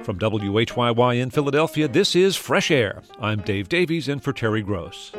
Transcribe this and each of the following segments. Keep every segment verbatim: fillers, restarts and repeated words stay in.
From W H Y Y in Philadelphia, this is Fresh Air. I'm Dave Davies in for Terry Gross.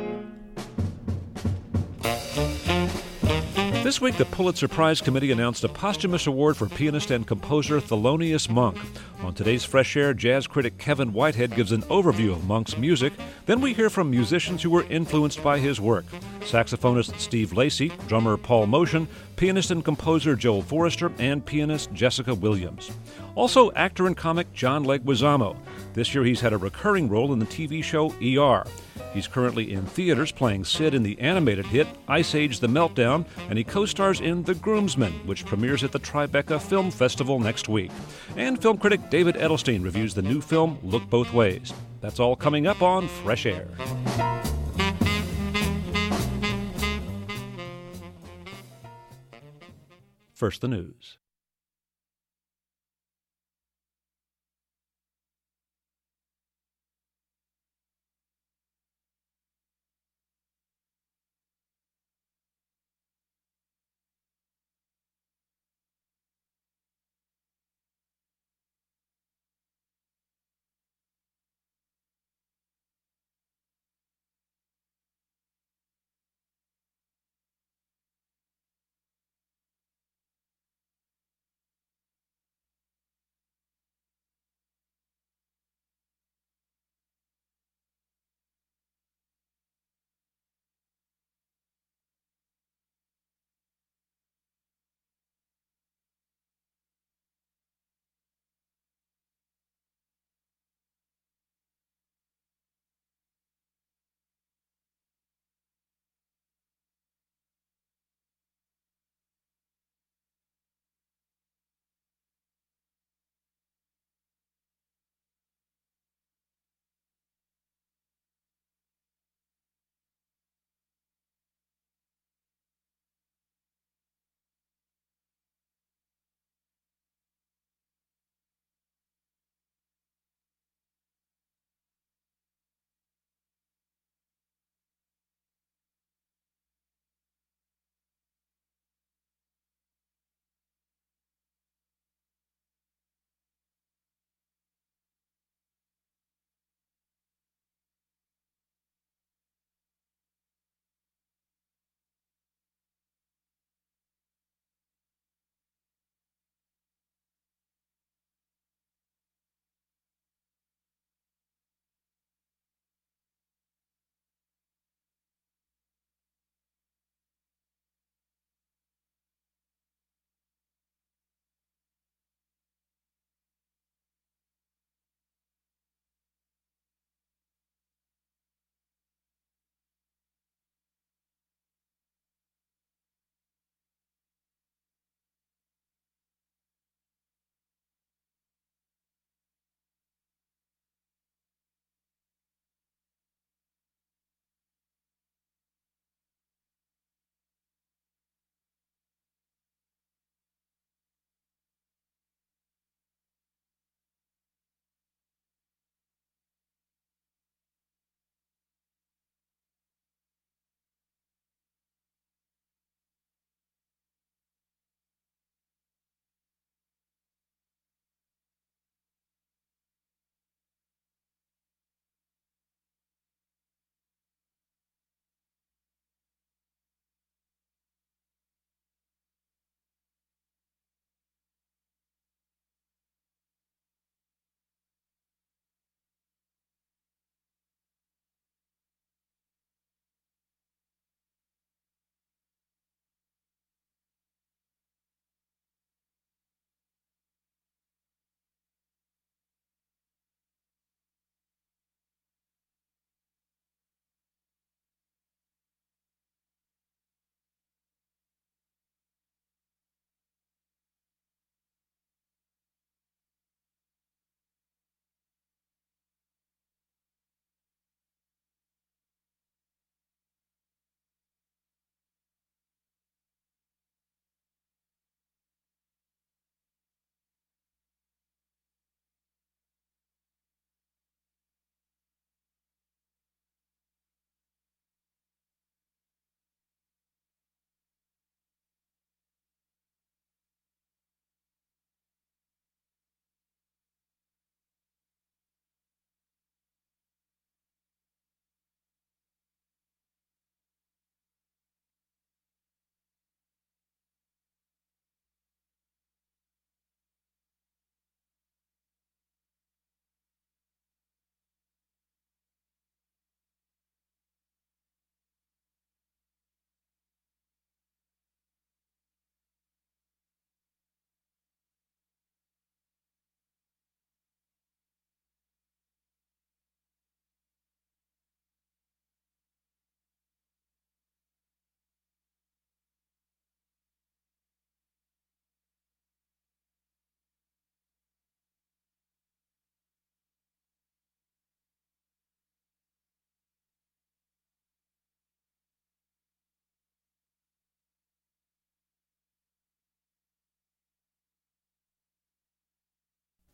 This week, the Pulitzer Prize Committee announced a posthumous award for pianist and composer Thelonious Monk. On today's Fresh Air, jazz critic Kevin Whitehead gives an overview of Monk's music. Then we hear from musicians who were influenced by his work. Saxophonist Steve Lacy, drummer Paul Motian, pianist and composer Joel Forrester, and pianist Jessica Williams. Also, actor and comic John Leguizamo. This year he's had a recurring role in the T V show E R. He's currently in theaters playing Sid in the animated hit Ice Age: The Meltdown, and he co-stars in The Groomsmen, which premieres at the Tribeca Film Festival next week. And film critic David Edelstein reviews the new film Look Both Ways. That's all coming up on Fresh Air. First, the news.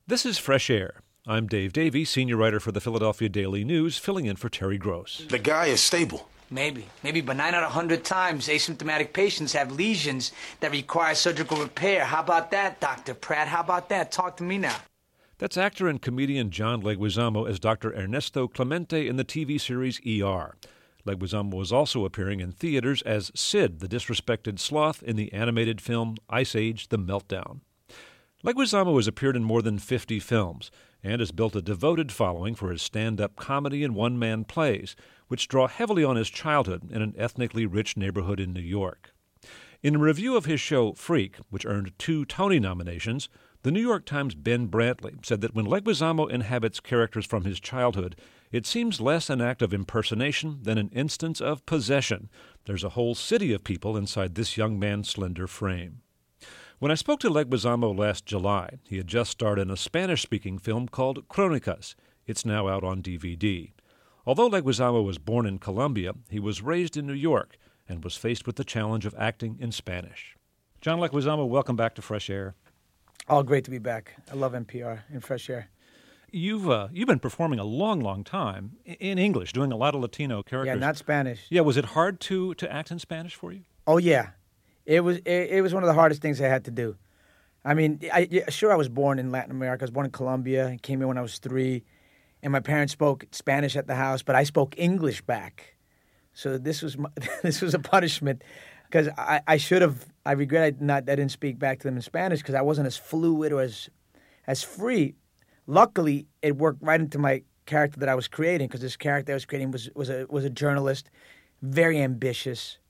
This is Fresh Air. I'm Dave Davey, senior writer for the Philadelphia Daily News, filling in for Terry Gross. The guy is stable. Maybe. Maybe, but nine out of a hundred times, asymptomatic patients have lesions that require surgical repair. How about that, Doctor Pratt? How about that? Talk to me now. That's actor and comedian John Leguizamo as Doctor Ernesto Clemente in the T V series E R. Leguizamo was also appearing in theaters as Sid, the disrespected sloth, in the animated film Ice Age: The Meltdown. Leguizamo has appeared in more than fifty films and has built a devoted following for his stand-up comedy and one-man plays, which draw heavily on his childhood in an ethnically rich neighborhood in New York. In a review of his show Freak, which earned two Tony nominations, the New York Times' Ben Brantley said that when Leguizamo inhabits characters from his childhood, it seems less an act of impersonation than an instance of possession. There's a whole city of people inside this young man's slender frame. When I spoke to Leguizamo last July, he had just starred in a Spanish-speaking film called Crónicas. It's now out on D V D. Although Leguizamo was born in Colombia, he was raised in New York and was faced with the challenge of acting in Spanish. John Leguizamo, welcome back to Fresh Air. Oh, great to be back. I love N P R and Fresh Air. You've uh, you've been performing a long, long time in English, doing a lot of Latino characters. Yeah, not Spanish. Yeah, was it hard to, to act in Spanish for you? Oh, yeah. It was it, it was one of the hardest things I had to do. I mean, I, yeah, sure, I was born in Latin America. I was born in Colombia. I came here when I was three, and my parents spoke Spanish at the house, but I spoke English back. So this was my, this was a punishment because I, I should have. I regret I not I didn't speak back to them in Spanish because I wasn't as fluid or as as free. Luckily, it worked right into my character that I was creating because this character I was creating was was a was a journalist, very ambitious,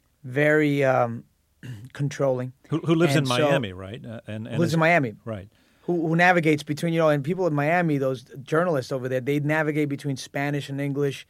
very um, controlling. Who, who lives and in so, Miami, right? Uh, and, and lives is, in Miami, right? Who, who navigates between, you know, and people in Miami, those journalists over there, they navigate between Spanish and English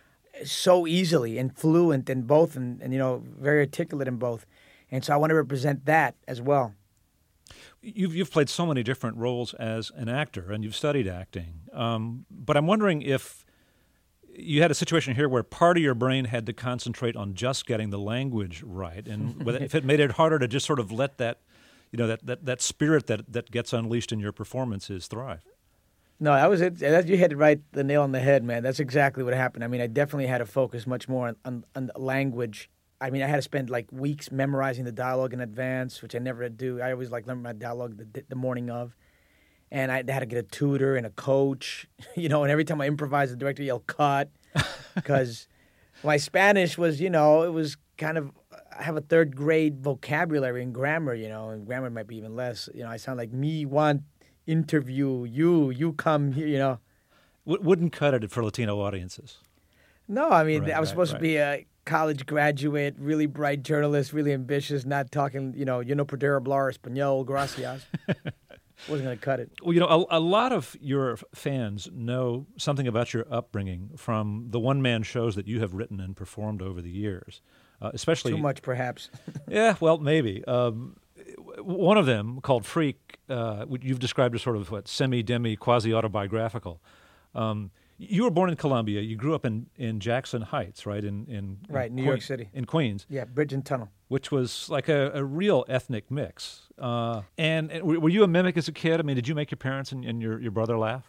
so easily and fluent in both and, and, you know, very articulate in both. And so I want to represent that as well. You've, you've played so many different roles as an actor, and you've studied acting. Um, but I'm wondering if you had a situation here where part of your brain had to concentrate on just getting the language right, and if it made it harder to just sort of let that, you know, that, that, that spirit that, that gets unleashed in your performances thrive. No, that was it. That, you hit right the nail on the head, man. That's exactly what happened. I mean, I definitely had to focus much more on, on, on the language. I mean, I had to spend like weeks memorizing the dialogue in advance, which I never do. I always like learn my dialogue the, the morning of. And I had to get a tutor and a coach, you know, and every time I improvised, the director yelled, cut, because my Spanish was, you know, it was kind of, I have a third grade vocabulary and grammar, you know, and grammar might be even less. You know, I sound like me want interview, you, you come here, you know. W- wouldn't cut it for Latino audiences. No, I mean, right, I was right, supposed right. to be a college graduate, really bright journalist, really ambitious, not talking, you know, you know, poder hablar español, gracias. Wasn't going to cut it. Well, you know, a, a lot of your fans know something about your upbringing from the one-man shows that you have written and performed over the years, uh, especially... Too much, perhaps. Yeah, well, maybe. Um, one of them, called Freak, uh, you've described as sort of, what, semi-demi, quasi-autobiographical. Um, you were born in Colombia. You grew up in, in Jackson Heights, right? In, in Right, in New Que- York City. In Queens. Yeah, Bridge and Tunnel. Which was like a, a real ethnic mix. Uh, and, and were you a mimic as a kid? I mean, did you make your parents and, and your, your brother laugh?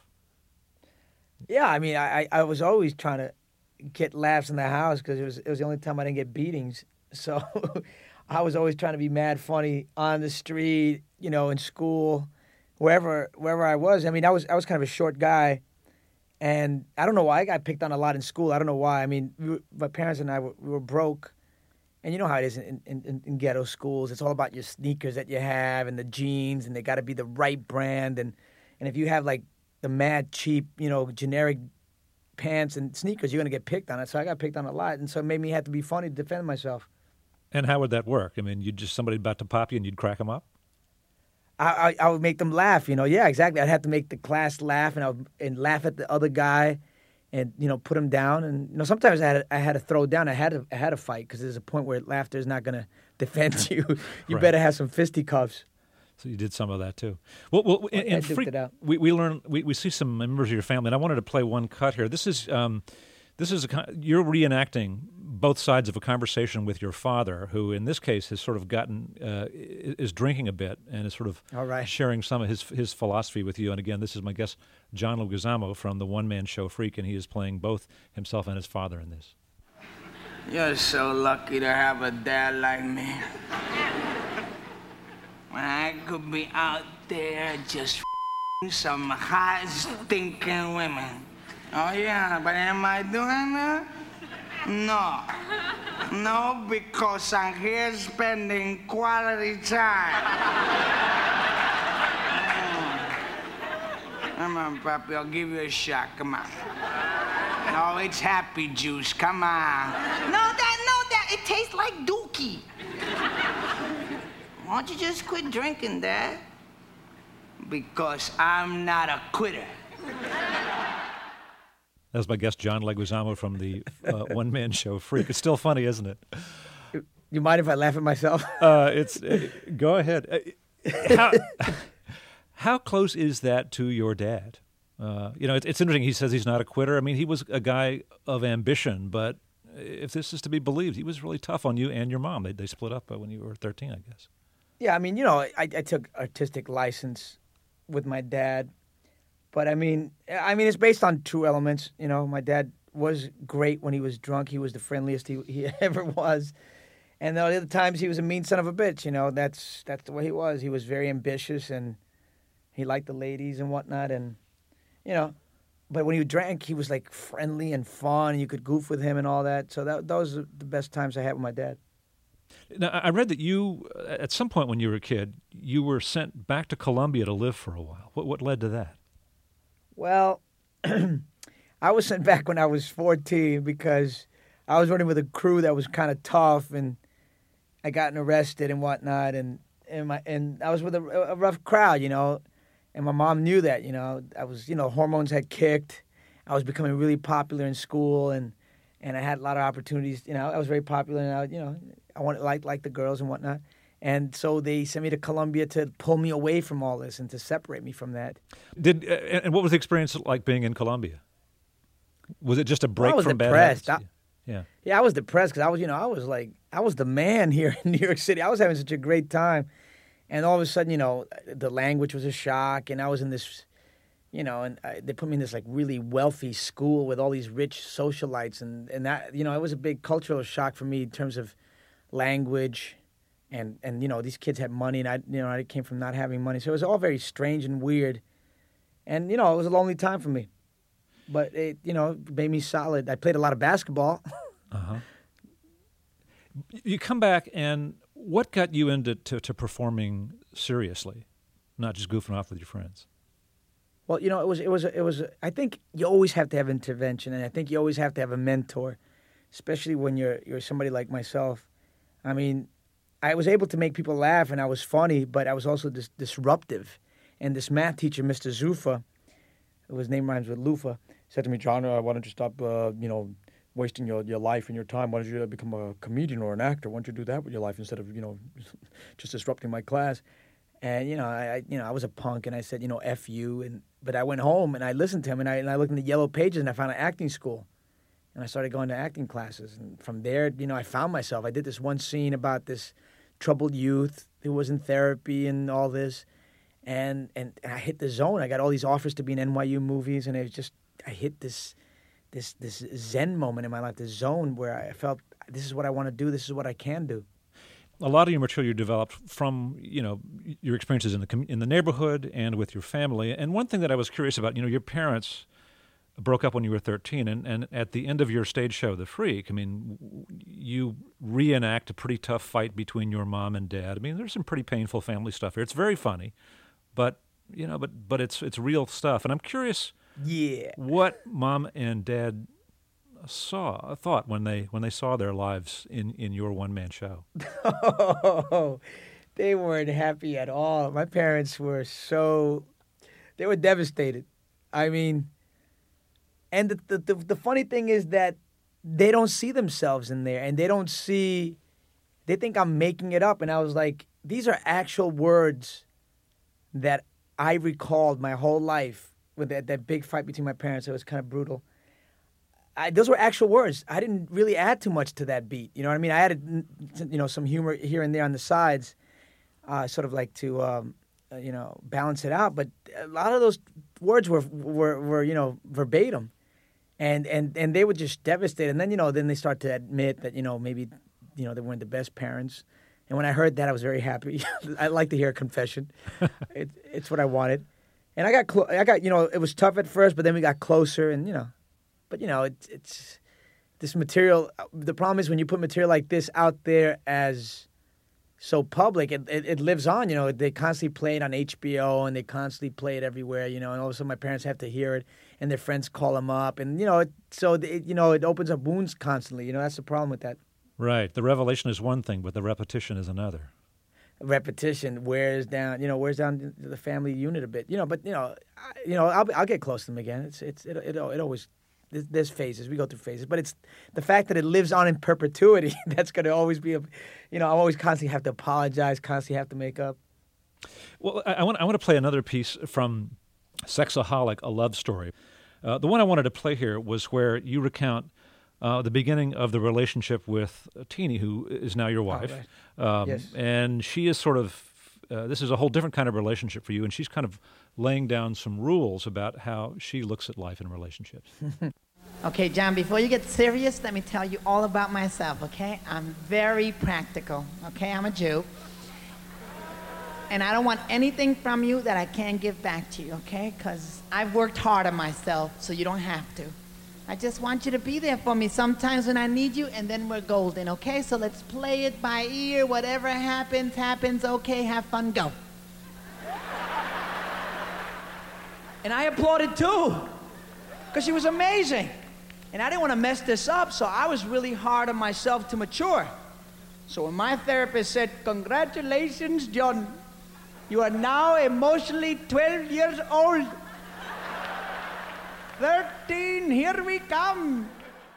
Yeah, I mean, I, I was always trying to get laughs in the house because it was it was the only time I didn't get beatings. So I was always trying to be mad funny on the street, you know, in school, wherever wherever I was. I mean, I was I was kind of a short guy, and I don't know why I got picked on a lot in school. I don't know why. I mean, we were, my parents and I were, we were broke. And you know how it is in, in, in ghetto schools. It's all about your sneakers that you have and the jeans, and they got to be the right brand. And, and if you have, like, the mad cheap, you know, generic pants and sneakers, you're going to get picked on it. So I got picked on a lot, and so it made me have to be funny to defend myself. And how would that work? I mean, you'd just somebody about to pop you and you'd crack them up? I, I, I would make them laugh, you know. Yeah, exactly. I'd have to make the class laugh, and I would and laugh at the other guy. And, you know, put him down. And, you know, sometimes I had to, I had to throw down. I had to, I had to fight because there's a point where laughter is not going to defend you. You Right. better have some fisticuffs. So you did some of that, too. Well, well in, I in duked Freak, it out. we, we learn, we, we see some members of your family, and I wanted to play one cut here. This is um, this is a, you're reenacting both sides of a conversation with your father, who in this case has sort of gotten uh, is drinking a bit and is sort of All right. sharing some of his his philosophy with you. And again, this is my guest John Leguizamo from the One Man Show Freak, and he is playing both himself and his father in this. You're so lucky to have a dad like me. I could be out there just f***ing some hot, stinking women. Oh, yeah, but am I doing that? No. No, because I'm here spending quality time. Mm. Come on, Papi, I'll give you a shot. Come on. No, it's happy juice. Come on. No, that, no, that. It tastes like Dookie. Why don't you just quit drinking, Dad? Because I'm not a quitter. That was my guest John Leguizamo from the uh, One Man Show Freak. It's still funny, isn't it? You mind if I laugh at myself? Uh, it's uh, go ahead. Uh, how, how close is that to your dad? Uh, you know, it, it's interesting. He says he's not a quitter. I mean, he was a guy of ambition, but if this is to be believed, he was really tough on you and your mom. They they split up when you were thirteen, I guess. Yeah, I mean, you know, I, I took artistic license with my dad, but I mean, I mean, it's based on true elements. You know, my dad was great when he was drunk. He was the friendliest he, he ever was, and the other times he was a mean son of a bitch. You know, that's that's the way he was. He was very ambitious and he liked the ladies and whatnot, and you know, but when he drank, he was like friendly and fun, and you could goof with him and all that. So that those are the best times I had with my dad. Now, I read that you, at some point when you were a kid, you were sent back to Colombia to live for a while. What what led to that? Well, I was sent back when I was fourteen because I was running with a crew that was kind of tough, and I gotten arrested and whatnot, and and my and I was with a, a rough crowd, you know, and my mom knew that, you know, I was, you know, hormones had kicked, I was becoming really popular in school, and and I had a lot of opportunities, you know, I was very popular, and I, you know, I wanted like like the girls and whatnot. And so they sent me to Colombia to pull me away from all this and to separate me from that. Did uh, and what was the experience like being in Colombia? Was it just a break well, I was from depressed. bad habits? I, yeah. Yeah, I was depressed because I was, you know, I was like, I was the man here in New York City. I was having such a great time. And all of a sudden, you know, the language was a shock. And I was in this, you know, and I, they put me in this like really wealthy school with all these rich socialites. And, and that, you know, it was a big cultural shock for me in terms of language. And, and you know, these kids had money, and I, you know, I came from not having money. So it was all very strange and weird. And, you know, it was a lonely time for me. But it, you know, made me solid. I played a lot of basketball. Uh-huh. You come back, and what got you into to, to performing seriously, not just goofing off with your friends? Well, you know, it was, it was, it was, I think you always have to have intervention, and I think you always have to have a mentor, especially when you're, you're somebody like myself. I mean, I was able to make people laugh, and I was funny, but I was also dis- disruptive. And this math teacher, Mister Zufa, whose name rhymes with loofah, said to me, John, uh, why don't you stop, uh, you know, wasting your, your life and your time? Why don't you become a comedian or an actor? Why don't you do that with your life instead of, you know, just disrupting my class? And, you know, I, I you know, I was a punk, and I said, you know, F you. And, but I went home, and I listened to him, and I, and I looked in the yellow pages, and I found an acting school. And I started going to acting classes. And from there, you know, I found myself. I did this one scene about this troubled youth who was in therapy and all this. And and I hit the zone. I got all these offers to be in N Y U movies, and it was just, I hit this this this zen moment in my life, this zone where I felt this is what I want to do, this is what I can do. A lot of your material developed from, you know, your experiences in the com- in the neighborhood and with your family. And one thing that I was curious about, you know, your parents broke up when you were thirteen, and, and at the end of your stage show, The Freak, I mean, you reenact a pretty tough fight between your mom and dad. I mean, there's some pretty painful family stuff here. It's very funny, but, you know, but but it's it's real stuff. And I'm curious Yeah. what mom and dad saw, thought when they when they saw their lives in, in your one-man show. Oh, they weren't happy at all. My parents were so, they were devastated. I mean, and the, the, the, the funny thing is that they don't see themselves in there, and they don't see, they think I'm making it up. And I was like, these are actual words that I recalled my whole life with that, that big fight between my parents. It was kind of brutal. I, those were actual words. I didn't really add too much to that beat. You know what I mean? I added, you know, some humor here and there on the sides, uh, sort of like to, um, uh, you know, balance it out. But a lot of those words were were, were you know, verbatim, and and and they were just devastated. And then you know, then they start to admit that you know maybe, you know, they weren't the best parents. And when I heard that, I was very happy. I like to hear a confession. it, it's what I wanted. And I got, clo- I got, you know, it was tough at first, but then we got closer, and you know. But, you know, it, it's this material. The problem is when you put material like this out there as so public, it, it, it lives on. You know, they constantly play it on H B O and they constantly play it everywhere, you know, and all of a sudden my parents have to hear it and their friends call them up. And, you know, it, so, it, you know, it opens up wounds constantly. You know, that's the problem with that. Right. The revelation is one thing, but the repetition is another. Repetition wears down, you know, wears down the family unit a bit. You know, but, you know, I, you know, I'll, I'll get close to them again. It's, it's, it, it, it always... There's phases. We go through phases. But it's the fact that it lives on in perpetuity, that's going to always be a, you know, I always constantly have to apologize, constantly have to make up. Well, I, I want I want to play another piece from Sexaholic, A Love Story. Uh, the one I wanted to play here was where you recount uh, the beginning of the relationship with Teenie, who is now your wife. Oh, right. um, Yes. And she is sort of, uh, this is a whole different kind of relationship for you, and she's kind of laying down some rules about how she looks at life in relationships. Okay, John, before you get serious, let me tell you all about myself, okay? I'm very practical, okay? I'm a Jew. And I don't want anything from you that I can't give back to you, okay? Because I've worked hard on myself, so you don't have to. I just want you to be there for me sometimes when I need you, and then we're golden, okay? So let's play it by ear. Whatever happens, happens. Okay, have fun, go. And I applauded too, because she was amazing. And I didn't want to mess this up, so I was really hard on myself to mature. So when my therapist said, "Congratulations, John, you are now emotionally twelve years old. thirteen, here we come."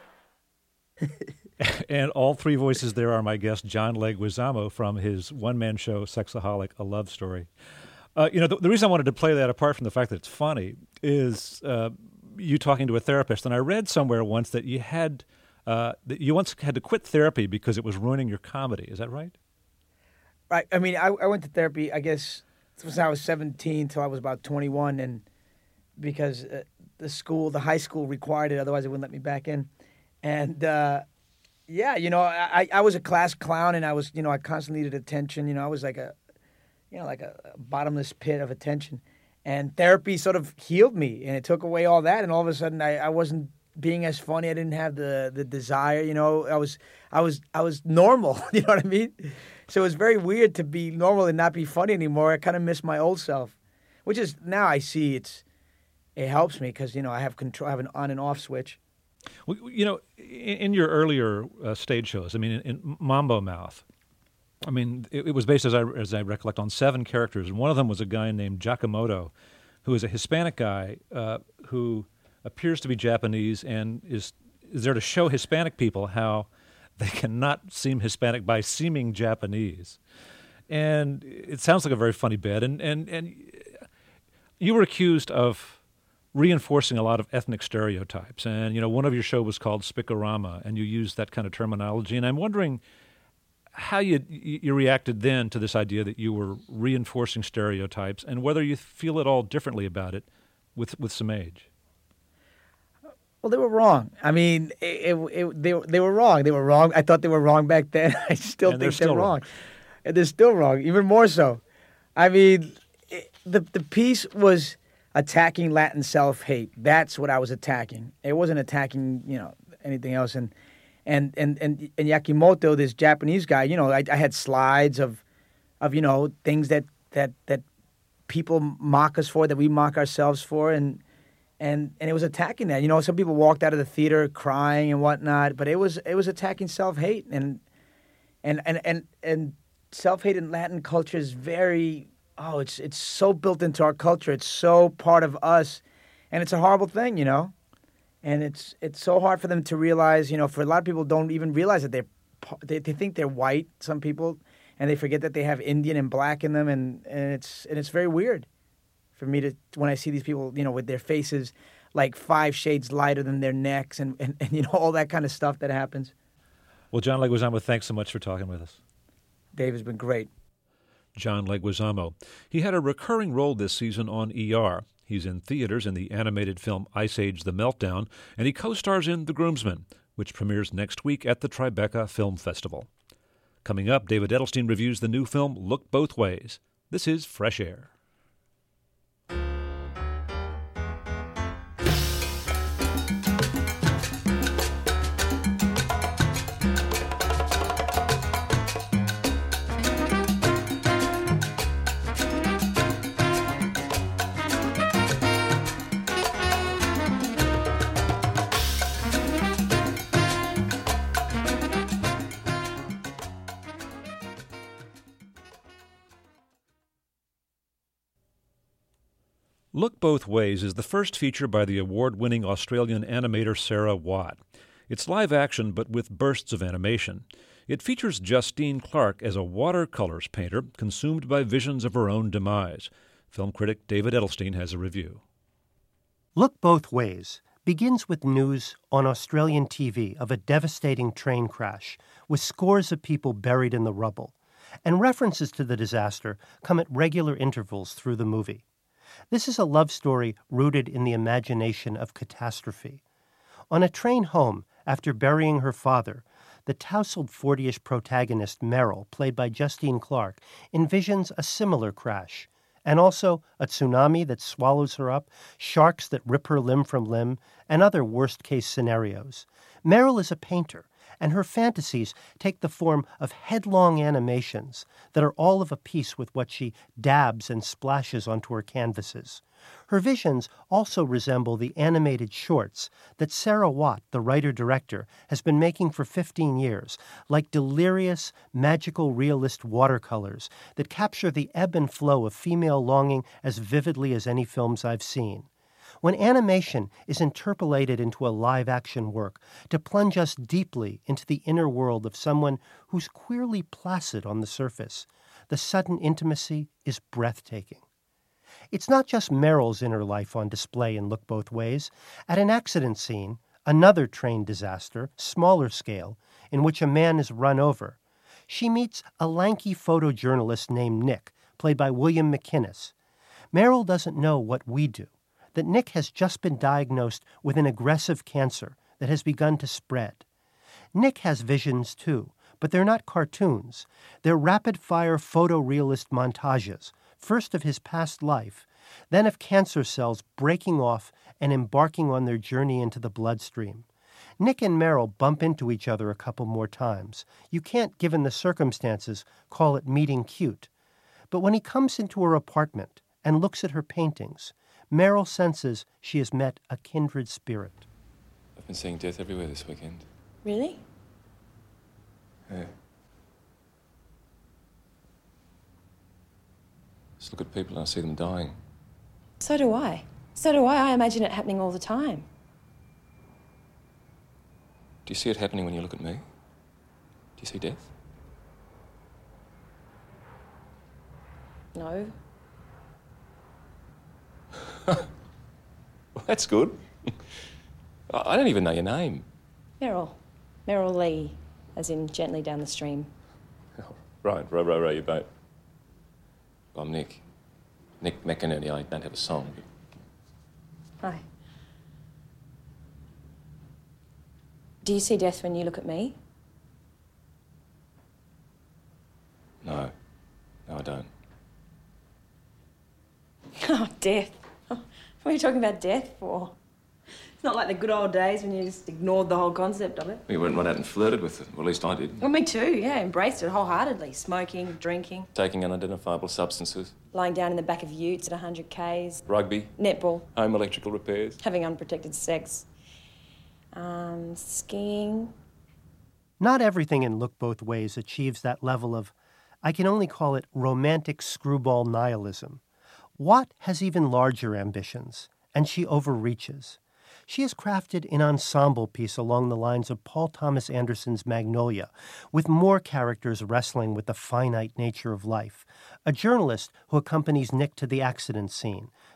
And all three voices there are my guest, John Leguizamo, from his one-man show, Sexaholic, A Love Story. Uh, you know, the, the reason I wanted to play that, apart from the fact that it's funny, is uh, you talking to a therapist. And I read somewhere once that you had uh, that you once had to quit therapy because it was ruining your comedy. Is that right? Right. I mean, I, I went to therapy, I guess, since I was seventeen till I was about twenty-one, and because uh, the school, the high school required it, otherwise they wouldn't let me back in. And, uh, yeah, you know, I, I was a class clown, and I was, you know, I constantly needed attention. You know, I was like a, you know, like a, a bottomless pit of attention. And therapy sort of healed me, and it took away all that, and all of a sudden I, I wasn't being as funny. I didn't have the, the desire, you know. I was I was I was normal, you know what I mean? So it was very weird to be normal and not be funny anymore. I kind of miss my old self, which is now I see it's it helps me because, you know, I have control, I have an on and off switch. Well, you know, in, in your earlier uh, stage shows, I mean, in, in Mambo Mouth, I mean, it, it was based, as I, as I recollect, on seven characters, and one of them was a guy named Giacomoto, who is a Hispanic guy uh, who appears to be Japanese and is is there to show Hispanic people how they cannot seem Hispanic by seeming Japanese. And it sounds like a very funny bit. And, and, and you were accused of reinforcing a lot of ethnic stereotypes. And, you know, one of your show was called Spikorama, and you used that kind of terminology. And I'm wondering how you you reacted then to this idea that you were reinforcing stereotypes, and whether you feel at all differently about it with with some age. Well, they were wrong. I mean, it, it, it, they they were wrong. They were wrong. I thought they were wrong back then. I still And think they're they're, still wrong. wrong. And they're still wrong, even more so. I mean, it, the the piece was attacking Latin self-hate. That's what I was attacking. It wasn't attacking, you know, anything else. And and and and, and Yakimoto, this Japanese guy, you know, I, I had slides of of you know things that that that people mock us for, that we mock ourselves for, and. And and it was attacking that. You know, some people walked out of the theater crying and whatnot, but it was it was attacking self-hate. And and and and, and self-hate in Latin culture is very, oh, it's it's so built into our culture. It's so part of us. And it's a horrible thing, you know. And it's it's so hard for them to realize, you know, for a lot of people don't even realize that they're, they, they think they're white, some people, and they forget that they have Indian and black in them, and, and it's and it's very weird For me to, when I see these people, you know, with their faces like five shades lighter than their necks and, and, and you know, all that kind of stuff that happens. Well, John Leguizamo, thanks so much for talking with us. Dave, has been great. John Leguizamo. He had a recurring role this season on E R. He's in theaters in the animated film Ice Age: The Meltdown, and he co-stars in The Groomsmen, which premieres next week at the Tribeca Film Festival. Coming up, David Edelstein reviews the new film Look Both Ways. This is Fresh Air. Look Both Ways is the first feature by the award-winning Australian animator Sarah Watt. It's live action, but with bursts of animation. It features Justine Clark as a watercolors painter consumed by visions of her own demise. Film critic David Edelstein has a review. Look Both Ways begins with news on Australian T V of a devastating train crash with scores of people buried in the rubble, and references to the disaster come at regular intervals through the movie. This is a love story rooted in the imagination of catastrophe. On a train home, after burying her father, the tousled forty-ish protagonist Meryl, played by Justine Clark, envisions a similar crash, and also a tsunami that swallows her up, sharks that rip her limb from limb, and other worst-case scenarios. Meryl is a painter, and her fantasies take the form of headlong animations that are all of a piece with what she dabs and splashes onto her canvases. Her visions also resemble the animated shorts that Sarah Watt, the writer-director, has been making for fifteen years, like delirious, magical realist watercolors that capture the ebb and flow of female longing as vividly as any films I've seen. When animation is interpolated into a live-action work to plunge us deeply into the inner world of someone who's queerly placid on the surface, the sudden intimacy is breathtaking. It's not just Meryl's inner life on display in Look Both Ways. At an accident scene, another train disaster, smaller scale, in which a man is run over, she meets a lanky photojournalist named Nick, played by William McInnes. Meryl doesn't know what we do, that Nick has just been diagnosed with an aggressive cancer that has begun to spread. Nick has visions too, but they're not cartoons. They're rapid-fire photorealist montages, first of his past life, then of cancer cells breaking off and embarking on their journey into the bloodstream. Nick and Meryl bump into each other a couple more times. You can't, given the circumstances, call it meeting cute. But when he comes into her apartment and looks at her paintings, Meryl senses she has met a kindred spirit. I've been seeing death everywhere this weekend. Really? Yeah. Just look at people and I see them dying. So do I. So do I. I imagine it happening all the time. Do you see it happening when you look at me? Do you see death? No. Well, that's good. I don't even know your name. Meryl. Meryl Lee, as in gently down the stream. Oh, right, right, right, right, you boat. I'm Nick. Nick McInerney. I don't have a song, but... Hi. Do you see death when you look at me? No. No, I don't. Oh, death. What are you talking about death for? It's not like the good old days when you just ignored the whole concept of it. You went right out and flirted with it. Well, at least I did. Well, me too, yeah. Embraced it wholeheartedly. Smoking, drinking. Taking unidentifiable substances. Lying down in the back of utes at one hundred kays. Rugby. Netball. Home electrical repairs. Having unprotected sex. Um, skiing. Not everything in Look Both Ways achieves that level of, I can only call it romantic screwball nihilism. Watt has even larger ambitions, and she overreaches. She has crafted an ensemble piece along the lines of Paul Thomas Anderson's Magnolia, with more characters wrestling with the finite nature of life. A journalist who accompanies Nick to the accident scene,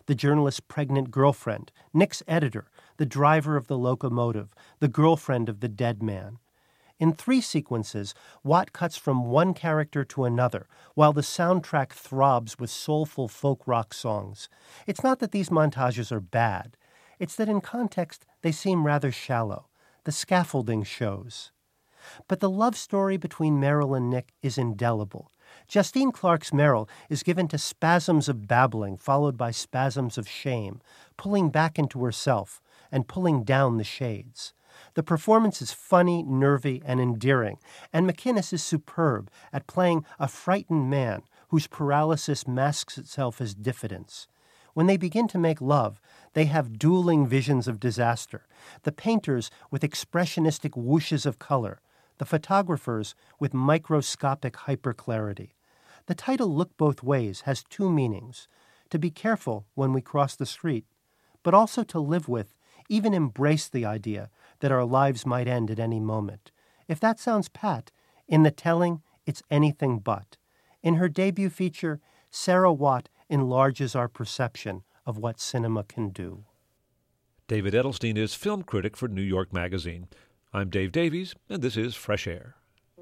the journalist's pregnant girlfriend, Nick's editor, the driver of the locomotive, the girlfriend of the dead man. In three sequences, Watt cuts from one character to another, while the soundtrack throbs with soulful folk rock songs. It's not that these montages are bad. It's that in context, they seem rather shallow. The scaffolding shows. But the love story between Meryl and Nick is indelible. Justine Clark's Meryl is given to spasms of babbling followed by spasms of shame, pulling back into herself and pulling down the shades. The performance is funny, nervy, and endearing, and McInnes is superb at playing a frightened man whose paralysis masks itself as diffidence. When they begin to make love, they have dueling visions of disaster, the painters with expressionistic whooshes of color, the photographers with microscopic hyperclarity. The title Look Both Ways has two meanings: to be careful when we cross the street, but also to live with, even embrace the idea that our lives might end at any moment. If that sounds pat, in the telling, it's anything but. In her debut feature, Sarah Watt enlarges our perception of what cinema can do. David Edelstein is film critic for New York Magazine. I'm Dave Davies, and this is Fresh Air.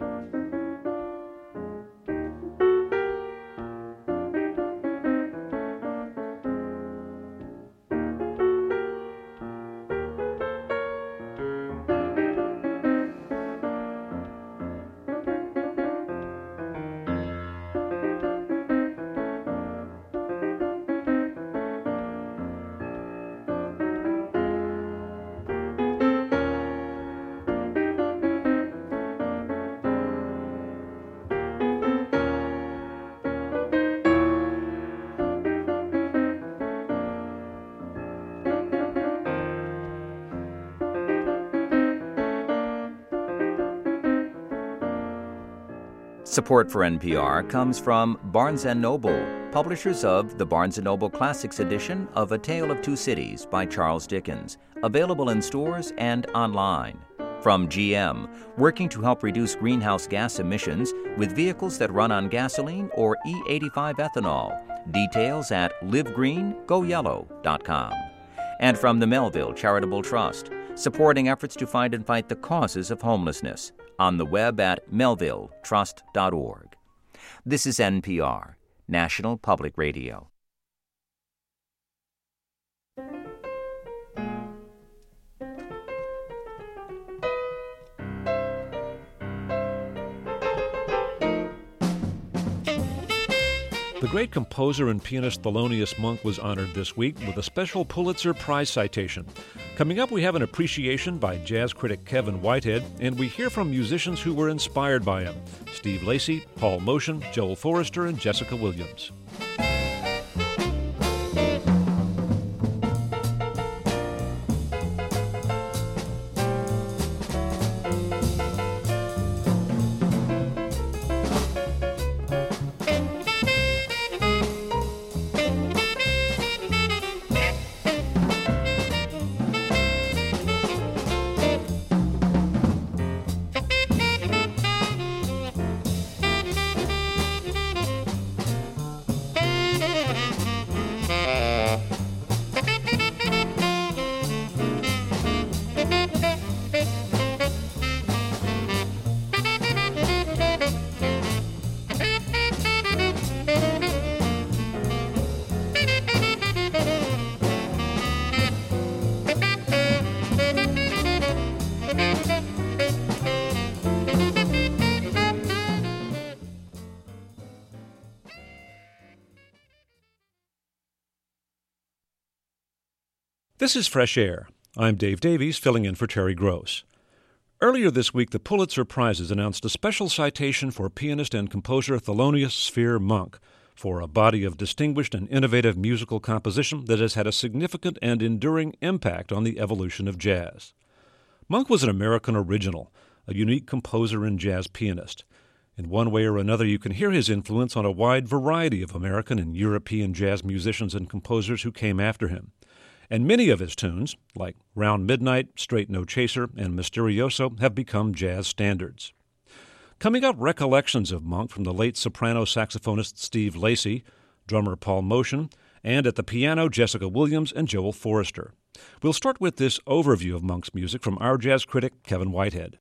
Support for N P R comes from Barnes and Noble, publishers of the Barnes and Noble Classics edition of A Tale of Two Cities by Charles Dickens, available in stores and online. From G M, working to help reduce greenhouse gas emissions with vehicles that run on gasoline or E eighty-five ethanol. Details at live green go yellow dot com. And from the Melville Charitable Trust, supporting efforts to find and fight the causes of homelessness, on the web at melville trust dot org. This is N P R, National Public Radio. The great composer and pianist Thelonious Monk was honored this week with a special Pulitzer Prize citation. Coming up, we have an appreciation by jazz critic Kevin Whitehead, and we hear from musicians who were inspired by him: Steve Lacy, Paul Motian, Joel Forrester, and Jessica Williams. This is Fresh Air. I'm Dave Davies, filling in for Terry Gross. Earlier this week, the Pulitzer Prizes announced a special citation for pianist and composer Thelonious Sphere Monk for a body of distinguished and innovative musical composition that has had a significant and enduring impact on the evolution of jazz. Monk was an American original, a unique composer and jazz pianist. In one way or another, you can hear his influence on a wide variety of American and European jazz musicians and composers who came after him. And many of his tunes, like Round Midnight, Straight No Chaser, and Mysterioso, have become jazz standards. Coming up, recollections of Monk from the late soprano saxophonist Steve Lacy, drummer Paul Motian, and at the piano, Jessica Williams and Joel Forrester. We'll start with this overview of Monk's music from our jazz critic, Kevin Whitehead.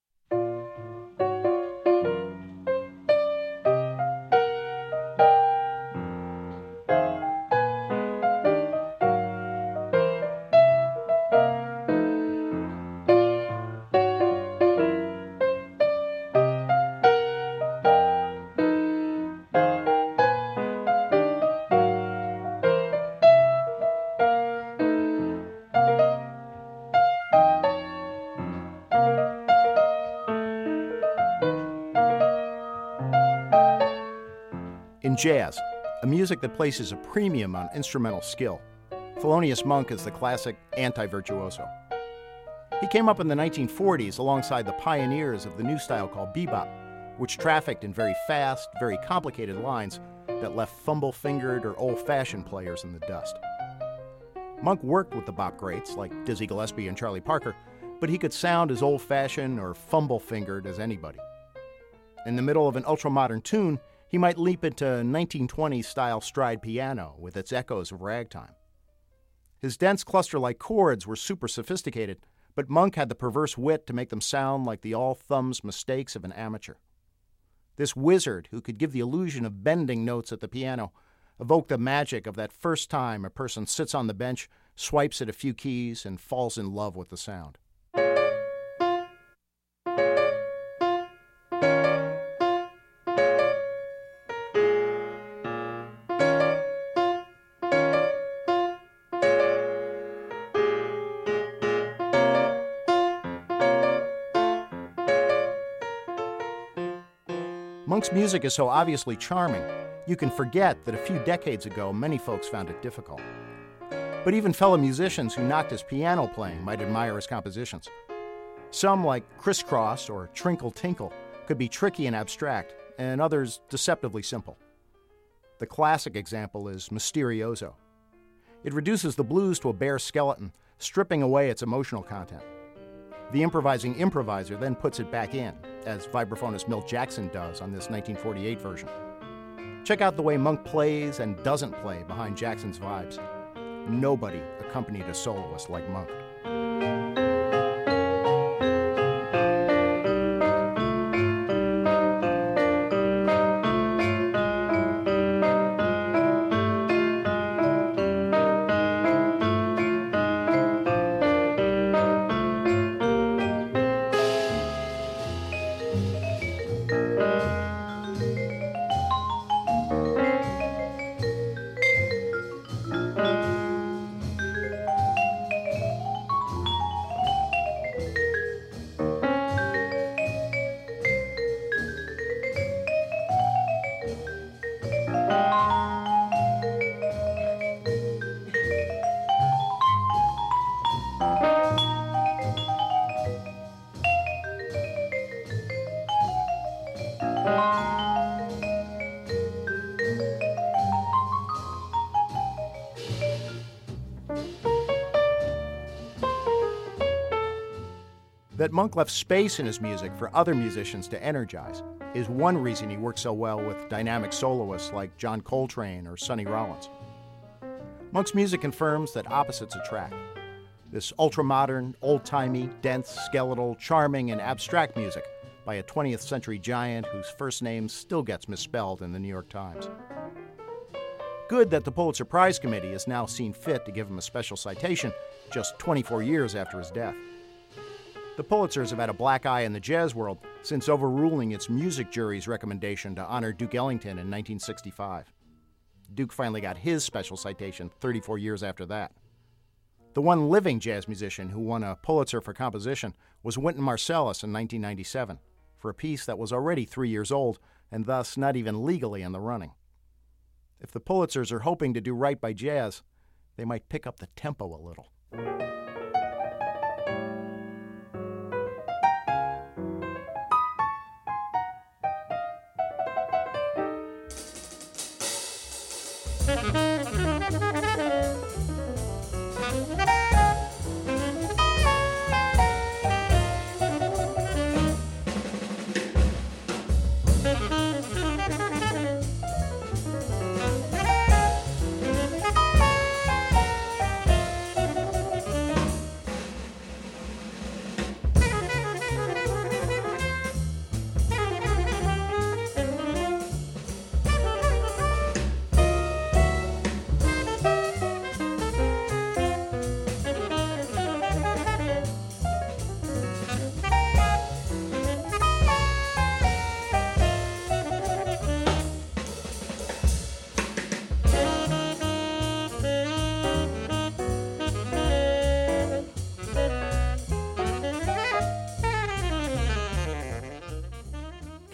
In jazz, a music that places a premium on instrumental skill, Thelonious Monk is the classic anti-virtuoso. He came up in the nineteen forties alongside the pioneers of the new style called bebop, which trafficked in very fast, very complicated lines that left fumble-fingered or old-fashioned players in the dust. Monk worked with the bop greats like Dizzy Gillespie and Charlie Parker, but he could sound as old-fashioned or fumble-fingered as anybody. In the middle of an ultra-modern tune, he might leap into nineteen twenties-style stride piano with its echoes of ragtime. His dense cluster-like chords were super sophisticated, but Monk had the perverse wit to make them sound like the all-thumbs mistakes of an amateur. This wizard, who could give the illusion of bending notes at the piano, evoked the magic of that first time a person sits on the bench, swipes at a few keys, and falls in love with the sound. Monk's music is so obviously charming, you can forget that a few decades ago many folks found it difficult. But even fellow musicians who knocked his piano playing might admire his compositions. Some, like Crisscross or Trinkle Tinkle, could be tricky and abstract, and others deceptively simple. The classic example is Mysterioso. It reduces the blues to a bare skeleton, stripping away its emotional content. The improvising improviser then puts it back in, as vibraphonist Milt Jackson does on this nineteen forty-eight version. Check out the way Monk plays and doesn't play behind Jackson's vibes. Nobody accompanied a soloist like Monk. That Monk left space in his music for other musicians to energize is one reason he worked so well with dynamic soloists like John Coltrane or Sonny Rollins. Monk's music confirms that opposites attract. This ultra-modern, old-timey, dense, skeletal, charming, and abstract music by a twentieth century giant whose first name still gets misspelled in the New York Times. Good that the Pulitzer Prize Committee has now seen fit to give him a special citation just twenty-four years after his death. The Pulitzers have had a black eye in the jazz world since overruling its music jury's recommendation to honor Duke Ellington in nineteen sixty-five. Duke finally got his special citation thirty-four years after that. The one living jazz musician who won a Pulitzer for composition was Wynton Marsalis in nineteen ninety-seven for a piece that was already three years old and thus not even legally in the running. If the Pulitzers are hoping to do right by jazz, they might pick up the tempo a little.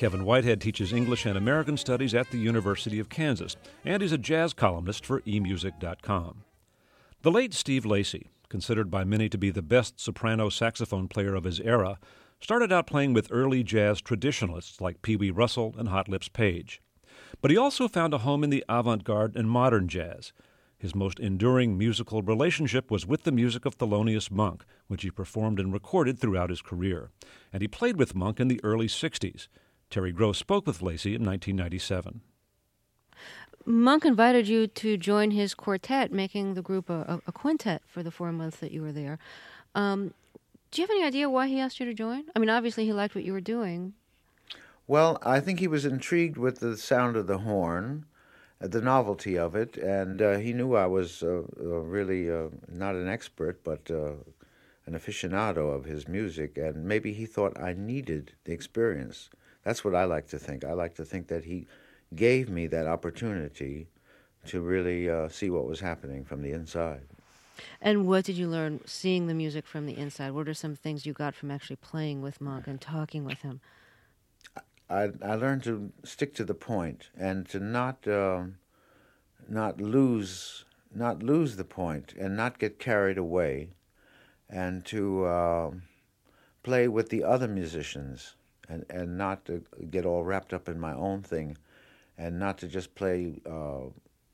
Kevin Whitehead teaches English and American Studies at the University of Kansas, and he's a jazz columnist for e music dot com. The late Steve Lacy, considered by many to be the best soprano saxophone player of his era, started out playing with early jazz traditionalists like Pee Wee Russell and Hot Lips Page. But he also found a home in the avant-garde and modern jazz. His most enduring musical relationship was with the music of Thelonious Monk, which he performed and recorded throughout his career. And he played with Monk in the early sixties. Terry Gross spoke with Lacy in nineteen ninety-seven. Monk invited you to join his quartet, making the group a, a quintet for the four months that you were there. Um, do you have any idea why he asked you to join? I mean, obviously he liked what you were doing. Well, I think he was intrigued with the sound of the horn, the novelty of it, and uh, he knew I was uh, uh, really uh, not an expert, but uh, an aficionado of his music, and maybe he thought I needed the experience. That's what I like to think. I like to think that he gave me that opportunity to really uh, see what was happening from the inside. And what did you learn seeing the music from the inside? What are some things you got from actually playing with Monk and talking with him? I, I learned to stick to the point and to not um, not lose not lose the point and not get carried away, and to uh, play with the other musicians and, and not to get all wrapped up in my own thing, and not to just play uh,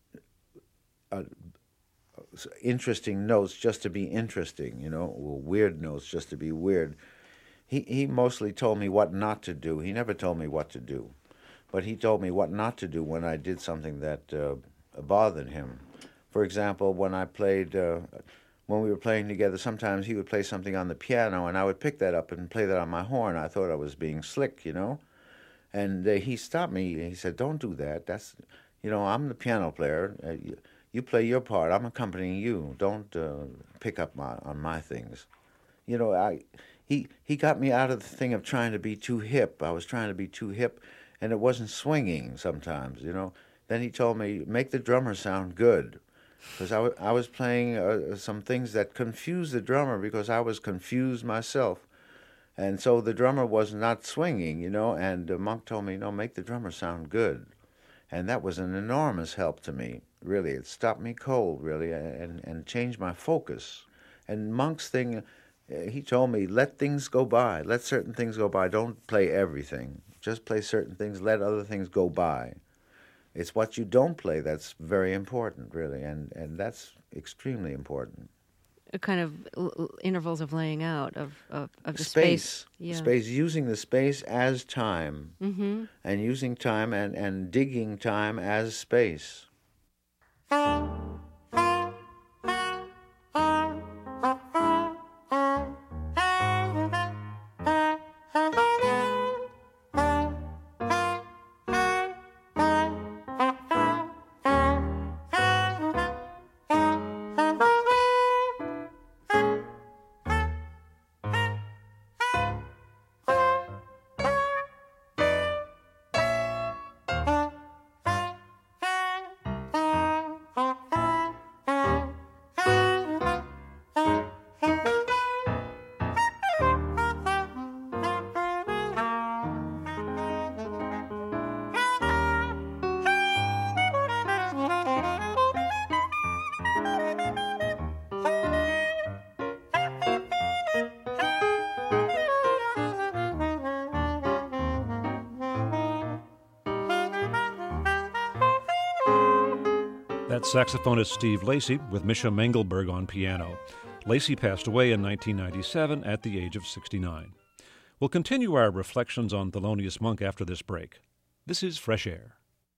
uh, interesting notes just to be interesting, you know, or weird notes just to be weird. He he mostly told me what not to do. He never told me what to do, but he told me what not to do when I did something that uh, bothered him. For example, when I played, uh, when we were playing together, sometimes he would play something on the piano, and I would pick that up and play that on my horn. I thought I was being slick, you know, and uh, he stopped me. He said, "Don't do that. That's, you know, I'm the piano player. Uh, you, you play your part. I'm accompanying you. Don't uh, pick up my, on my things." You know, I. He he got me out of the thing of trying to be too hip. I was trying to be too hip, and it wasn't swinging sometimes, you know. Then he told me, make the drummer sound good, because I, w- I was playing uh, some things that confused the drummer because I was confused myself. And so the drummer was not swinging, you know, and uh, Monk told me, no, make the drummer sound good. And that was an enormous help to me, really. It stopped me cold, really, and, and changed my focus. And Monk's thing... He told me, let things go by. Let certain things go by. Don't play everything. Just play certain things. Let other things go by. It's what you don't play that's very important, really, and, and that's extremely important. A kind of l- intervals of laying out of, of, of the space. Space, yeah. Space, using the space as time, mm-hmm. and using time and, and digging time as space. That's saxophonist Steve Lacy with Misha Mengelberg on piano. Lacy passed away in nineteen ninety-seven at the age of sixty-nine. We'll continue our reflections on Thelonious Monk after this break. This is Fresh Air.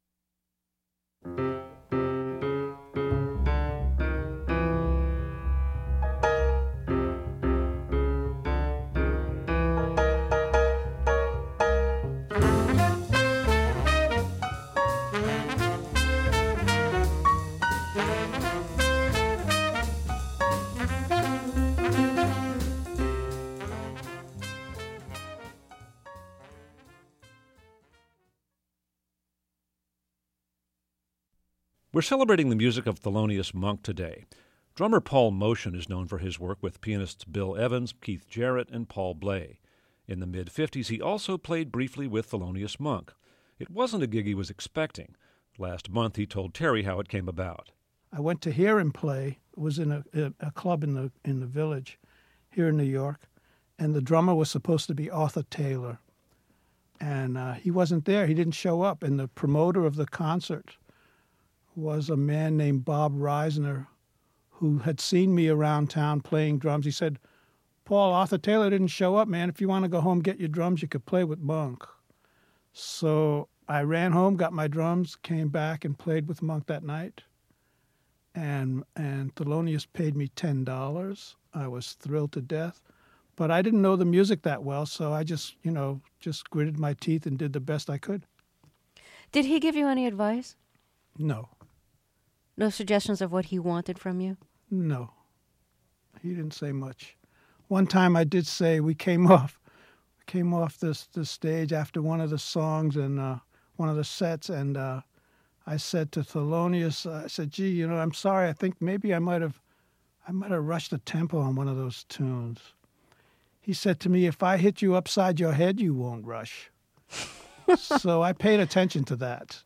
We're celebrating the music of Thelonious Monk today. Drummer Paul Motian is known for his work with pianists Bill Evans, Keith Jarrett, and Paul Bley. In the mid-fifties, he also played briefly with Thelonious Monk. It wasn't a gig he was expecting. Last month, he told Terry how it came about. I went to hear him play. It was in a, a, a club in the in the village here in New York, and the drummer was supposed to be Arthur Taylor. And uh, he wasn't there. He didn't show up. And the promoter of the concert was a man named Bob Reisner, who had seen me around town playing drums. He said, "Paul, Arthur Taylor didn't show up, man. If you want to go home, get your drums. You could play with Monk." So I ran home, got my drums, came back and played with Monk that night. And and Thelonious paid me ten dollars. I was thrilled to death. But I didn't know the music that well, so I just, you know, just gritted my teeth and did the best I could. Did he give you any advice? No. No suggestions of what he wanted from you? No. He didn't say much. One time I did say, we came off we came off this, this stage after one of the songs and uh, one of the sets, and uh, I said to Thelonious, uh, I said, gee, you know, I'm sorry, I think maybe I might have I might have rushed the tempo on one of those tunes. He said to me, if I hit you upside your head, you won't rush. So I paid attention to that.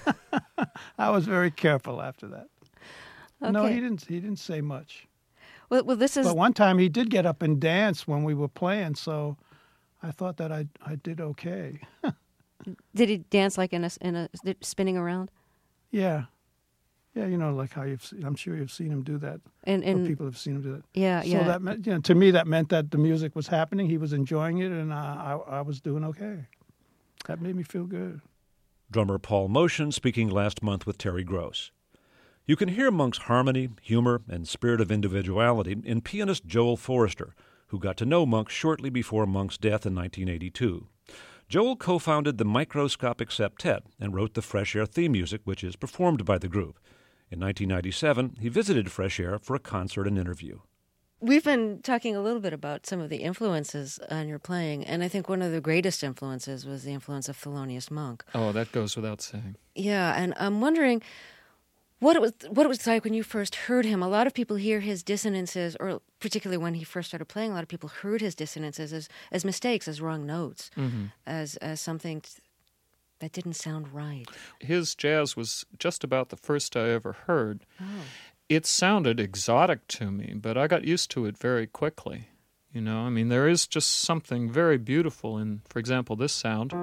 I was very careful after that. Okay. No, he didn't. He didn't say much. Well, well, this is. But one time he did get up and dance when we were playing, so I thought that I I did okay. Did he dance like in a in a spinning around? Yeah, yeah. You know, like how you've. Seen, I'm sure you've seen him do that. And, and people have seen him do that. Yeah, so yeah. So that meant, you know, to me, that meant that the music was happening. He was enjoying it, and I I, I was doing okay. That made me feel good. Drummer Paul Motian speaking last month with Terry Gross. You can hear Monk's harmony, humor, and spirit of individuality in pianist Joel Forrester, who got to know Monk shortly before Monk's death in nineteen eighty-two. Joel co-founded the Microscopic Septet and wrote the Fresh Air theme music, which is performed by the group. In nineteen ninety-seven, he visited Fresh Air for a concert and interview. We've been talking a little bit about some of the influences on your playing, and I think one of the greatest influences was the influence of Thelonious Monk. Oh, that goes without saying. Yeah, and I'm wondering what it was what it was like when you first heard him. A lot of people hear his dissonances, or particularly when he first started playing, a lot of people heard his dissonances as, as mistakes, as wrong notes, mm-hmm. as as something that didn't sound right. His jazz was just about the first I ever heard. Oh. It sounded exotic to me, but I got used to it very quickly. You know, I mean, there is just something very beautiful in, for example, this sound.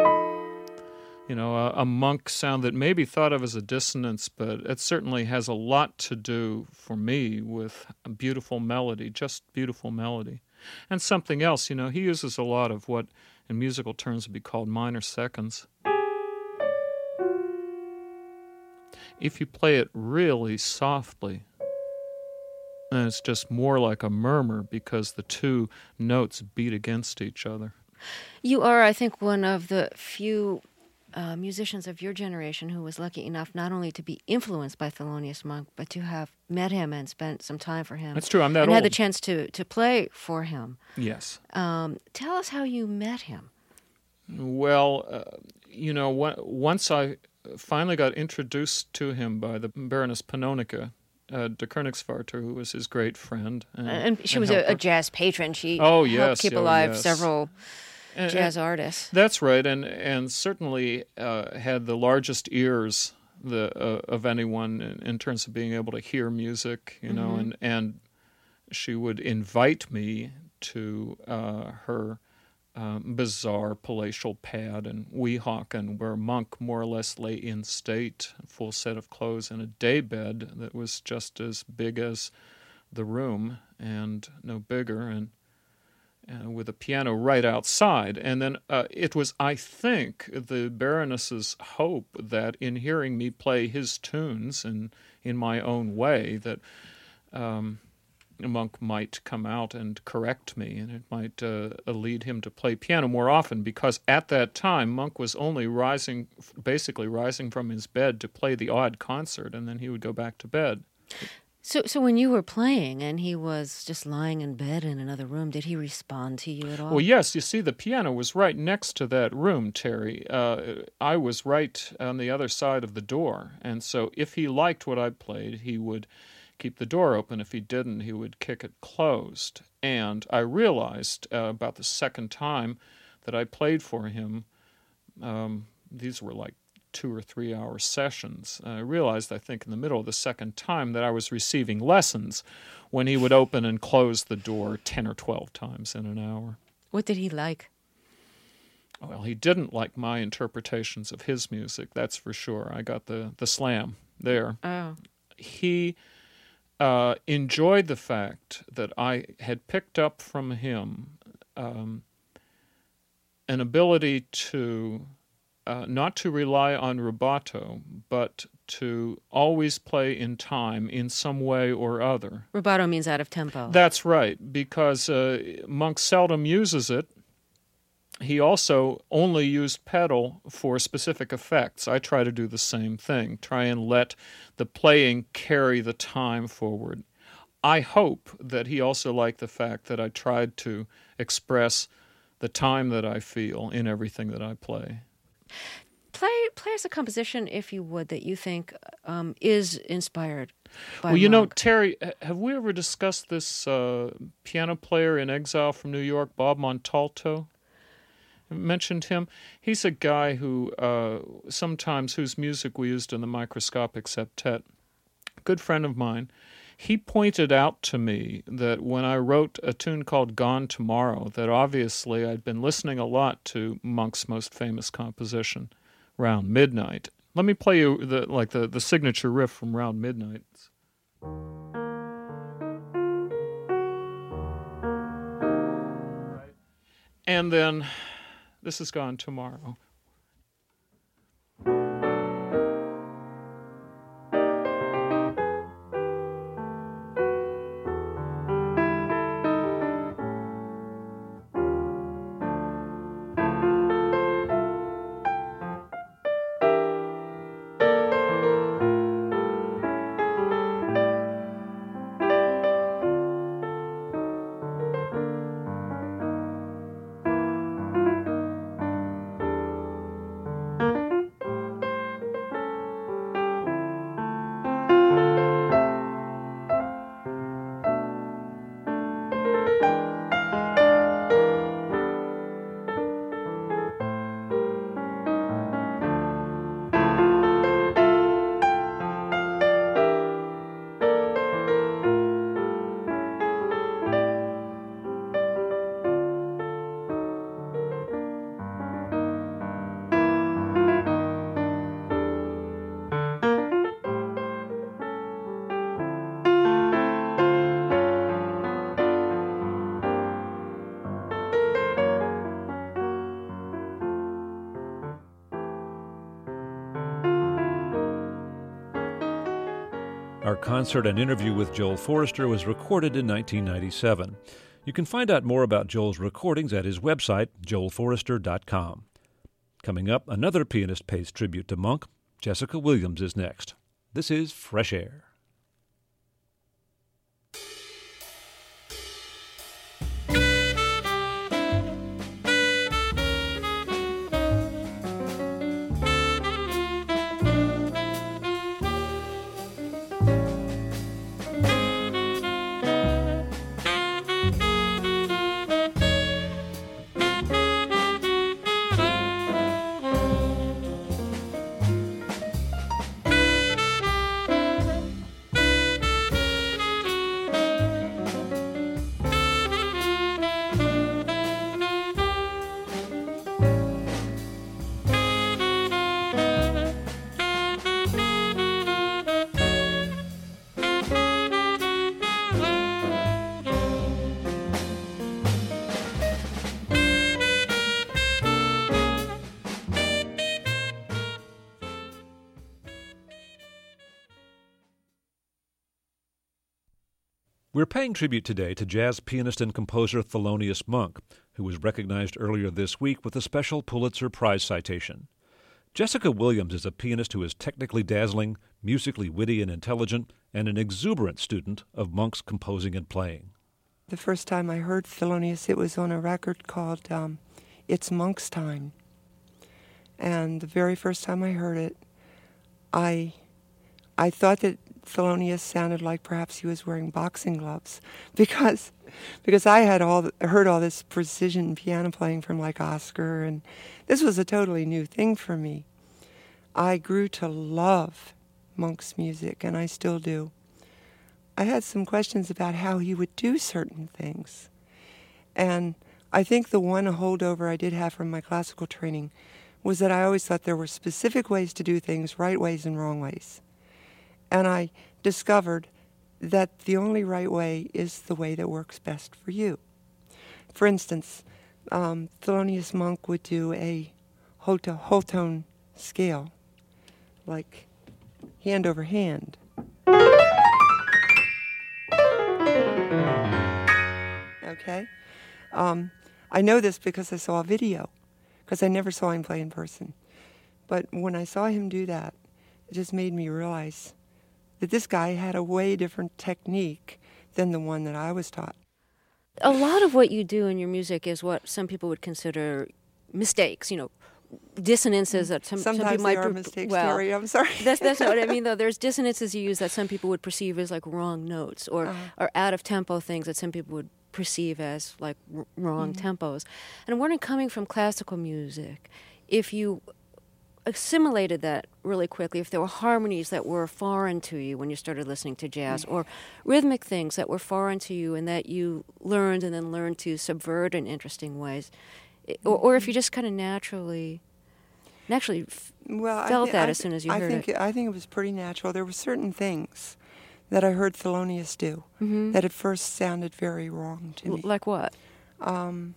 You know, a, a Monk sound that may be thought of as a dissonance, but it certainly has a lot to do, for me, with a beautiful melody, just beautiful melody. And something else, you know, he uses a lot of what in musical terms would be called minor seconds. If you play it really softly, then it's just more like a murmur because the two notes beat against each other. You are, I think, one of the few uh, musicians of your generation who was lucky enough not only to be influenced by Thelonious Monk, but to have met him and spent some time for him. That's true, I'm that and old. And had the chance to, to play for him. Yes. Um, tell us how you met him. Well, uh, you know, once I finally got introduced to him by the Baroness Pannonica uh, de Königswarter, who was his great friend. And, and she and was a, a jazz patron. She oh, helped yes, keep oh, alive yes. several and, jazz and artists. That's right, and and certainly uh, had the largest ears the uh, of anyone in, in terms of being able to hear music, you know, mm-hmm. and, and she would invite me to uh, her Um, bizarre palatial pad in Weehawken, where Monk more or less lay in state, a full set of clothes, and a day bed that was just as big as the room and no bigger, and, and with a piano right outside. And then uh, it was, I think, the Baroness's hope that in hearing me play his tunes and in my own way that Um, Monk might come out and correct me, and it might uh, lead him to play piano more often, because at that time Monk was only rising, basically rising from his bed to play the odd concert, and then he would go back to bed. So so when you were playing and he was just lying in bed in another room, did he respond to you at all? Well, yes. You see, the piano was right next to that room, Terry. Uh, I was right on the other side of the door, and so if he liked what I played, he would keep the door open. If he didn't, he would kick it closed. And I realized uh, about the second time that I played for him, um, these were like two or three hour sessions. I realized, I think, in the middle of the second time that I was receiving lessons when he would open and close the door ten or twelve times in an hour. What did he like? Well, he didn't like my interpretations of his music, that's for sure. I got the, the slam there. Oh. He uh, enjoyed the fact that I had picked up from him um, an ability to uh, not to rely on rubato, but to always play in time in some way or other. Rubato means out of tempo. That's right, because uh, Monk seldom uses it. He also only used pedal for specific effects. I try to do the same thing, try and let the playing carry the time forward. I hope that he also liked the fact that I tried to express the time that I feel in everything that I play. Play, play us a composition, if you would, that you think um, is inspired by Well, you Monk. know, Terry, have we ever discussed this uh, piano player in exile from New York, Bob Montalto? Mentioned him. He's a guy who uh, sometimes whose music we used in the Microscopic Septet. Good friend of mine. He pointed out to me that when I wrote a tune called Gone Tomorrow, that obviously I'd been listening a lot to Monk's most famous composition, Round Midnight. Let me play you the like the, the signature riff from Round Midnight. And then this is Gone Tomorrow. Our concert and interview with Joel Forrester was recorded in nineteen ninety-seven. You can find out more about Joel's recordings at his website, joel forrester dot com. Coming up, another pianist pays tribute to Monk. Jessica Williams is next. This is Fresh Air. We're paying tribute today to jazz pianist and composer Thelonious Monk, who was recognized earlier this week with a special Pulitzer Prize citation. Jessica Williams is a pianist who is technically dazzling, musically witty and intelligent, and an exuberant student of Monk's composing and playing. The first time I heard Thelonious, it was on a record called um, It's Monk's Time. And the very first time I heard it, I I thought that Thelonious sounded like perhaps he was wearing boxing gloves, because because I had all the, heard all this precision piano playing from like Oscar, and this was a totally new thing for me. I grew to love Monk's music, and I still do. I had some questions about how he would do certain things, and I think the one holdover I did have from my classical training was that I always thought there were specific ways to do things, right ways and wrong ways. And I discovered that the only right way is the way that works best for you. For instance, um, Thelonious Monk would do a whole, to, whole tone scale, like hand over hand. Okay? Um, I know this because I saw a video, because I never saw him play in person. But when I saw him do that, it just made me realize that this guy had a way different technique than the one that I was taught. A lot of what you do in your music is what some people would consider mistakes, you know, dissonances that some, Sometimes some people might... they are per- mistakes, well, Terry, I'm sorry. that's, that's not what I mean, though. There's dissonances you use that some people would perceive as, like, wrong notes, or, Uh-huh. or out-of-tempo things that some people would perceive as, like, r- wrong Mhm. tempos. And I'm wondering, coming from classical music, if you assimilated that really quickly, if there were harmonies that were foreign to you when you started listening to jazz, Mm. or rhythmic things that were foreign to you and that you learned and then learned to subvert in interesting ways, I- or, or if you just kind of naturally, naturally f- Well, I felt thi- that I as soon as you I heard think it. I think it was pretty natural. There were certain things that I heard Thelonious do Mhm. that at first sounded very wrong to me. L- like what? Um,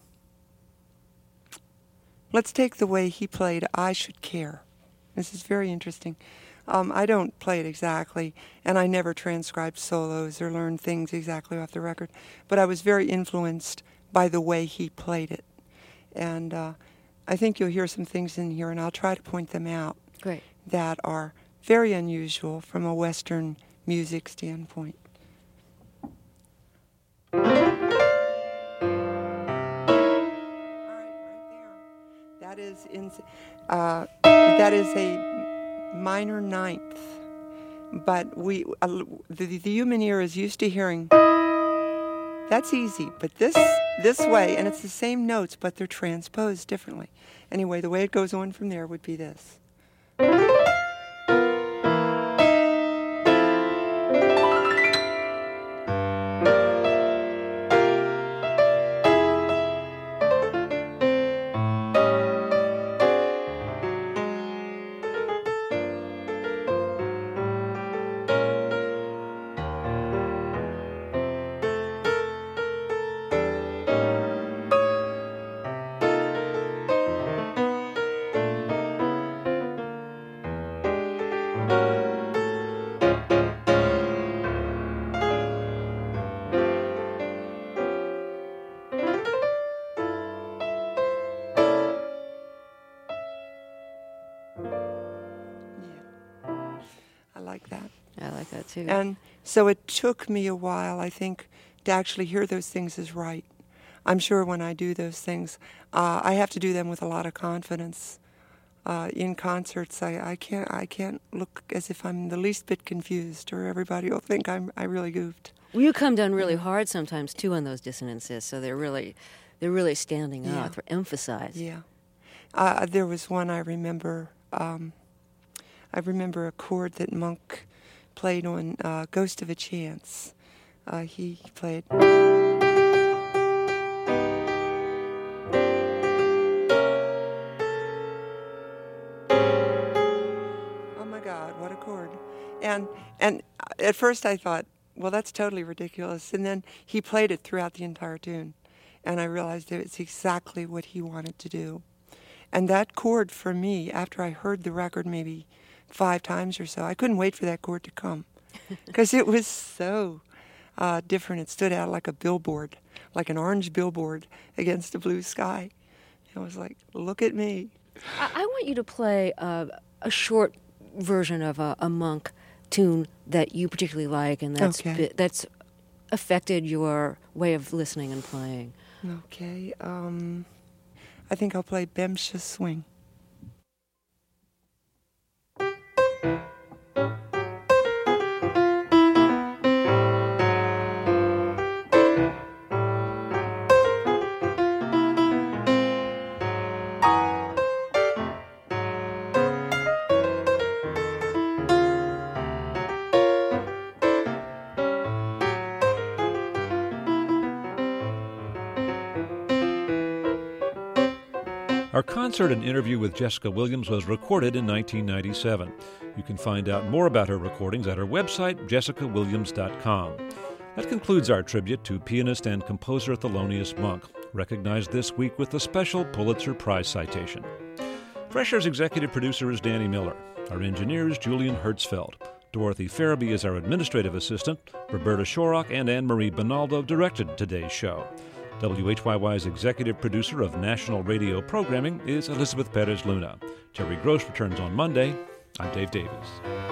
let's take the way he played I Should Care. This is very interesting. Um, I don't play it exactly, and I never transcribed solos or learned things exactly off the record, but I was very influenced by the way he played it. And uh, I think you'll hear some things in here, and I'll try to point them out. Great. That are very unusual from a Western music standpoint. That is in, uh, that is a minor ninth, but we uh, the, the human ear is used to hearing. That's easy, but this this way, and it's the same notes, but they're transposed differently. Anyway, the way it goes on from there would be this. I like that. I like that too. And so it took me a while, I think, to actually hear those things as right. I'm sure when I do those things, uh, I have to do them with a lot of confidence. Uh, in concerts, I, I can't I can't look as if I'm the least bit confused, or everybody will think I'm I really goofed. Well, you come down really hard sometimes too on those dissonances, so they're really, they're really standing Yeah. out. They're emphasized. Yeah. Uh, there was one I remember. Um, I remember a chord that Monk played on uh, "Ghost of a Chance." Uh, he played. Oh my God! What a chord! And and at first I thought, well, that's totally ridiculous. And then he played it throughout the entire tune, and I realized it's exactly what he wanted to do. And that chord for me, after I heard the record maybe five times or so, I couldn't wait for that chord to come, because it was so uh, different. It stood out like a billboard, like an orange billboard against a blue sky. I was like, look at me. I, I want you to play uh, a short version of a, a Monk tune that you particularly like, and that's Okay. bi- that's affected your way of listening and playing. Okay, um, I think I'll play Bemsha Swing. Our concert and interview with Jessica Williams was recorded in nineteen ninety-seven. You can find out more about her recordings at her website, jessica williams dot com. That concludes our tribute to pianist and composer Thelonious Monk, recognized this week with a special Pulitzer Prize citation. Fresh Air's executive producer is Danny Miller. Our engineer is Julian Hertzfeld. Dorothy Farabee is our administrative assistant. Roberta Shorrock and Anne-Marie Bonaldo directed today's show. W H Y Y's executive producer of national radio programming is Elizabeth Perez Luna. Terry Gross returns on Monday. I'm Dave Davies.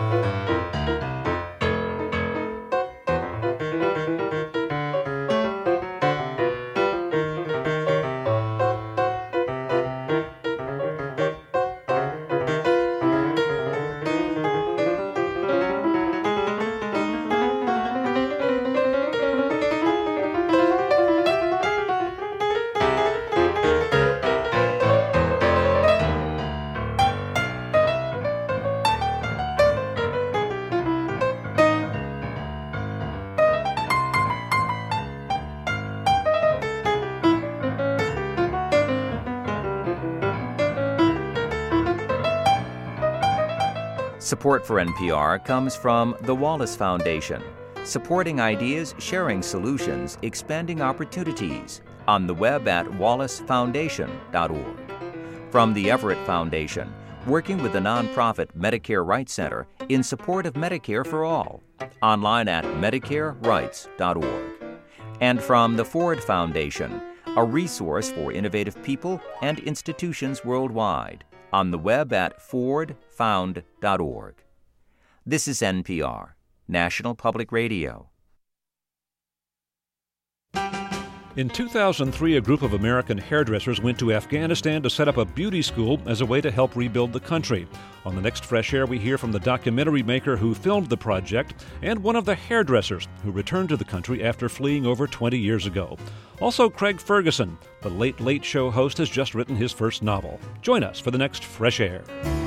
Support for N P R comes from the Wallace Foundation, supporting ideas, sharing solutions, expanding opportunities, on the web at wallace foundation dot org. From the Everett Foundation, working with the nonprofit Medicare Rights Center in support of Medicare for All, online at medicare rights dot org. And from the Ford Foundation, a resource for innovative people and institutions worldwide, on the web at ford found dot org. This is N P R, National Public Radio. In two thousand three, a group of American hairdressers went to Afghanistan to set up a beauty school as a way to help rebuild the country. On the next Fresh Air, we hear from the documentary maker who filmed the project and one of the hairdressers who returned to the country after fleeing over twenty years ago. Also, Craig Ferguson, the Late Late Show host, has just written his first novel. Join us for the next Fresh Air.